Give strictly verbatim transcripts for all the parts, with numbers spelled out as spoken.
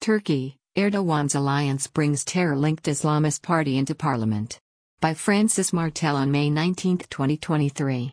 Turkey, Erdogan's alliance brings terror-linked Islamist party into parliament. By Francis Martel on May nineteenth, twenty twenty-three.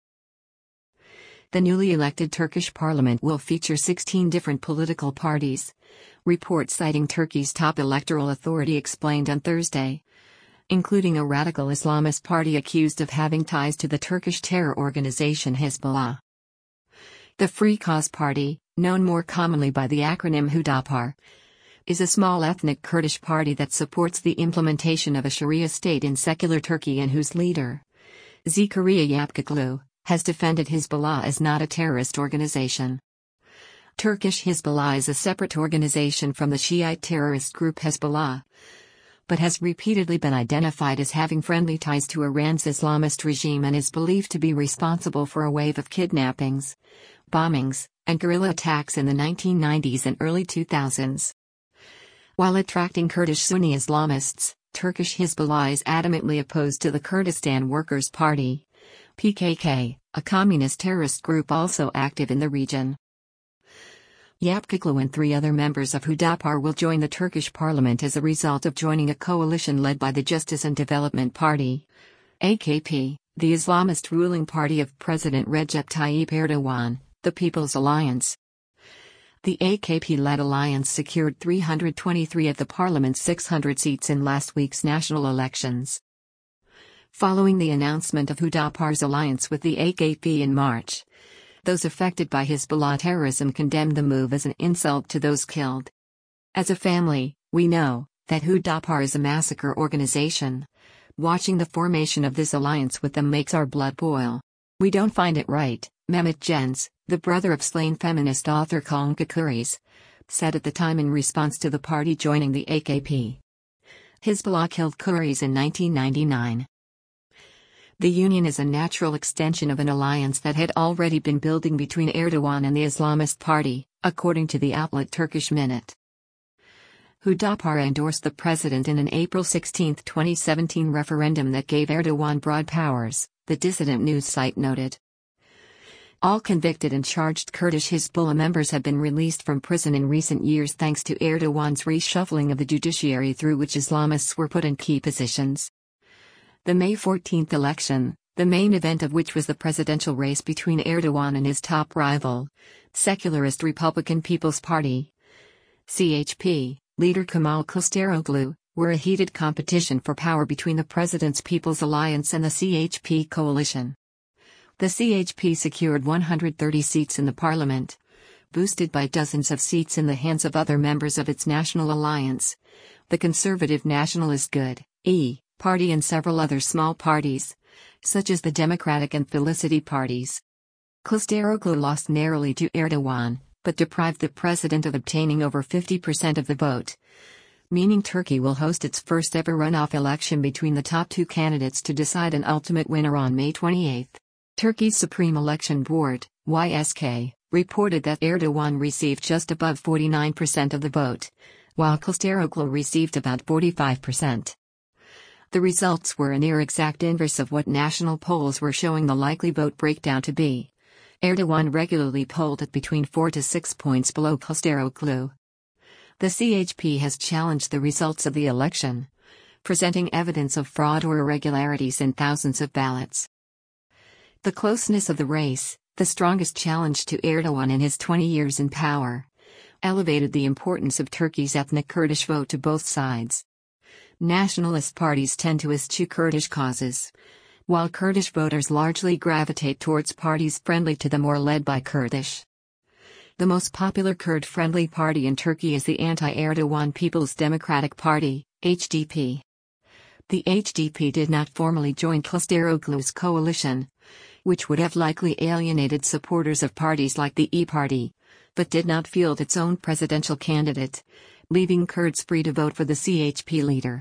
The newly elected Turkish parliament will feature sixteen different political parties. Report citing Turkey's top electoral authority explained on Thursday, including a radical Islamist party accused of having ties to the Turkish terror organization Hezbollah. The Free Cause Party, known more commonly by the acronym Hüdapar, is a small ethnic Kurdish party that supports the implementation of a Sharia state in secular Turkey and whose leader, Zakaria Yapkıklı, has defended Hezbollah as not a terrorist organization. Turkish Hezbollah is a separate organization from the Shiite terrorist group Hezbollah, but has repeatedly been identified as having friendly ties to Iran's Islamist regime and is believed to be responsible for a wave of kidnappings, bombings, and guerrilla attacks in the nineteen nineties and early two thousands. While attracting Kurdish Sunni Islamists, Turkish Hezbollah is adamantly opposed to the Kurdistan Workers' Party, P K K, a communist terrorist group also active in the region. Yapkıklı and three other members of Hüdapar will join the Turkish parliament as a result of joining a coalition led by the Justice and Development Party, A K P, the Islamist ruling party of President Recep Tayyip Erdogan, the People's Alliance. The A K P-led alliance secured three hundred twenty-three of the parliament's six hundred seats in last week's national elections. Following the announcement of Hüdapar's alliance with the A K P in March, those affected by Hezbollah terrorism condemned the move as an insult to those killed. As a family, we know that Hüdapar is a massacre organization. Watching the formation of this alliance with them makes our blood boil. We don't find it right, Mehmet Jens, the brother of slain feminist author Kanka Kurys, said at the time in response to the party joining the A K P. Hezbollah killed Kurys in nineteen ninety-nine. The union is a natural extension of an alliance that had already been building between Erdogan and the Islamist party, according to the outlet Turkish Minute. Hüdapar endorsed the president in an April sixteenth, twenty seventeen referendum that gave Erdogan broad powers, the dissident news site noted. All convicted and charged Kurdish Hezbollah members have been released from prison in recent years thanks to Erdogan's reshuffling of the judiciary through which Islamists were put in key positions. The May fourteenth election, the main event of which was the presidential race between Erdogan and his top rival, secularist Republican People's Party, C H P, leader Kemal Kılıçdaroğlu, were a heated competition for power between the president's People's Alliance and the C H P coalition. The C H P secured one hundred thirty seats in the parliament, boosted by dozens of seats in the hands of other members of its national alliance, the conservative Nationalist Good E Party and several other small parties, such as the Democratic and Felicity parties. Kılıçdaroğlu lost narrowly to Erdogan, but deprived the president of obtaining over fifty percent of the vote, meaning Turkey will host its first ever runoff election between the top two candidates to decide an ultimate winner on May twenty-eighth. Turkey's Supreme Election Board, Y S K, reported that Erdogan received just above forty-nine percent of the vote, while Kılıçdaroğlu received about forty-five percent. The results were a near exact inverse of what national polls were showing the likely vote breakdown to be. Erdogan regularly polled at between four to six points below Kılıçdaroğlu. The C H P has challenged the results of the election, presenting evidence of fraud or irregularities in thousands of ballots. The closeness of the race, the strongest challenge to Erdogan in his twenty years in power, elevated the importance of Turkey's ethnic Kurdish vote to both sides. Nationalist parties tend to eschew Kurdish causes, while Kurdish voters largely gravitate towards parties friendly to them or led by Kurdish. The most popular Kurd-friendly party in Turkey is the anti-Erdogan People's Democratic Party, H D P. The H D P did not formally join Kılıçdaroğlu's coalition, which would have likely alienated supporters of parties like the E Party, but did not field its own presidential candidate, leaving Kurds free to vote for the C H P leader.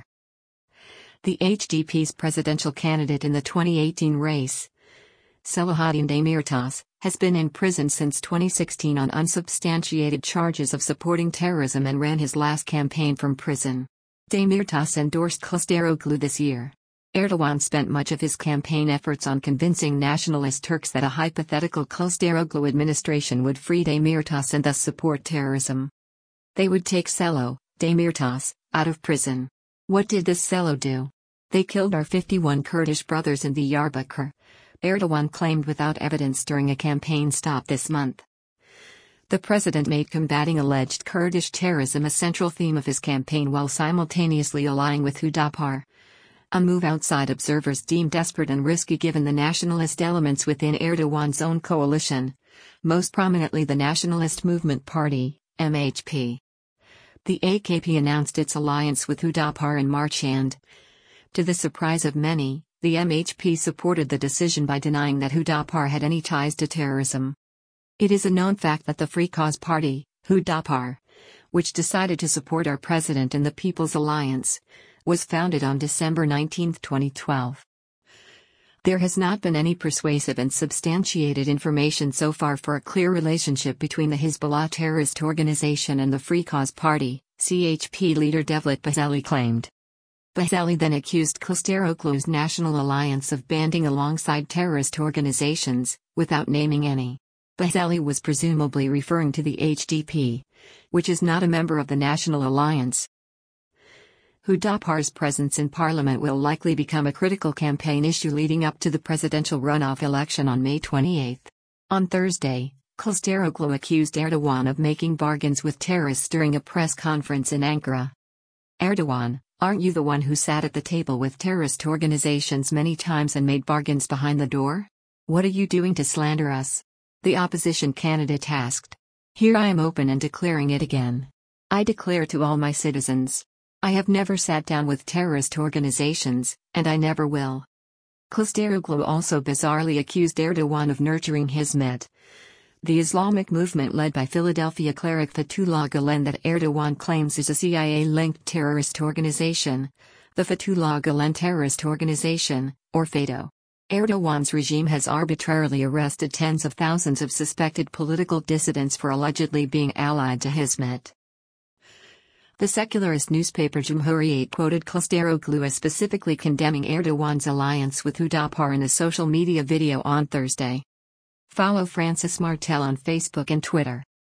The H D P's presidential candidate in the twenty eighteen race, Selahattin Demirtas, has been in prison since twenty sixteen on unsubstantiated charges of supporting terrorism and ran his last campaign from prison. Demirtas endorsed Kılıçdaroğlu this year. Erdogan spent much of his campaign efforts on convincing nationalist Turks that a hypothetical Kılıçdaroğlu administration would free Demirtas and thus support terrorism. They would take Selo, Demirtas, out of prison. What did this Selo do? They killed our fifty-one Kurdish brothers in Diyarbakir, Erdogan claimed without evidence during a campaign stop this month. The president made combating alleged Kurdish terrorism a central theme of his campaign while simultaneously allying with Hüdapar. A move outside observers deemed desperate and risky given the nationalist elements within Erdogan's own coalition, most prominently the Nationalist Movement Party, M H P. The A K P announced its alliance with Hüdapar in March and, to the surprise of many, the M H P supported the decision by denying that Hüdapar had any ties to terrorism. It is a known fact that the Free Cause Party, Hüdapar, which decided to support our president in the People's Alliance, was founded on December nineteenth twenty twelve. There has not been any persuasive and substantiated information so far for a clear relationship between the Hezbollah terrorist organization and the Free Cause Party, C H P leader Devlet Bahçeli claimed. Bahçeli then accused Kılıçdaroğlu's National Alliance of banding alongside terrorist organizations, without naming any. Bahçeli was presumably referring to the H D P, which is not a member of the National Alliance. Hüdapar's presence in parliament will likely become a critical campaign issue leading up to the presidential runoff election on May twenty-eighth. On Thursday, Kılıçdaroğlu accused Erdogan of making bargains with terrorists during a press conference in Ankara. Erdogan, aren't you the one who sat at the table with terrorist organizations many times and made bargains behind the door? What are you doing to slander us? The opposition candidate asked. Here I am open and declaring it again. I declare to all my citizens. I have never sat down with terrorist organizations, and I never will. Kılıçdaroğlu also bizarrely accused Erdogan of nurturing Hizmet, the Islamic movement led by Philadelphia cleric Fethullah Gülen that Erdogan claims is a C I A-linked terrorist organization, the Fethullah Gülen Terrorist Organization, or FATO. Erdogan's regime has arbitrarily arrested tens of thousands of suspected political dissidents for allegedly being allied to Hizmet. The secularist newspaper Cumhuriyet quoted Kılıçdaroğlu as specifically condemning Erdogan's alliance with Hüdapar in a social media video on Thursday. Follow Francis Martel on Facebook and Twitter.